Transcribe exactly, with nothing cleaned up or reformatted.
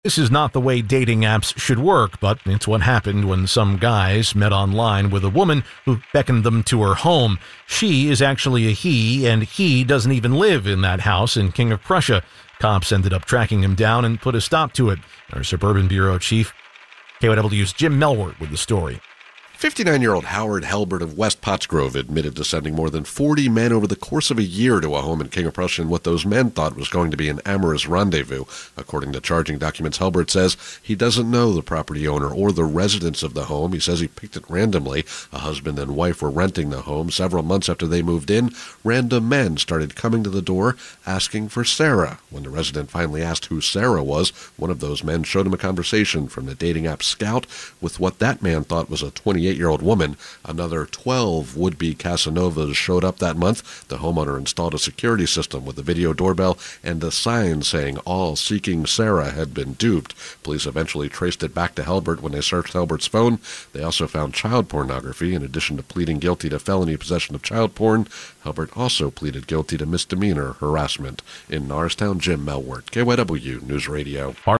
This is not the way dating apps should work, but it's what happened when some guys met online with a woman who beckoned them to her home. She is actually a he, and he doesn't even live in that house in King of Prussia. Cops ended up tracking him down and put a stop to it. Our Suburban Bureau Chief, K Y W's Jim Melwert with the story. fifty-nine-year-old Howard Helbert of West Pottsgrove admitted to sending more than forty men over the course of a year to a home in King of Prussia in what those men thought was going to be an amorous rendezvous. According to charging documents, Helbert says he doesn't know the property owner or the residents of the home. He says he picked it randomly. A husband and wife were renting the home. Several months after they moved in, random men started coming to the door asking for Sarah. When the resident finally asked who Sarah was, one of those men showed him a conversation from the dating app Scout with what that man thought was a twenty-eight-year-old woman. Another twelve would-be Casanovas showed up that month. The homeowner installed a security system with a video doorbell and a sign saying all seeking Sarah had been duped. Police eventually traced it back to Helbert when they searched Helbert's phone. They also found child pornography. In addition to pleading guilty to felony possession of child porn, Helbert also pleaded guilty to misdemeanor harassment. In Norristown, Jim Melwert, K Y W News Radio.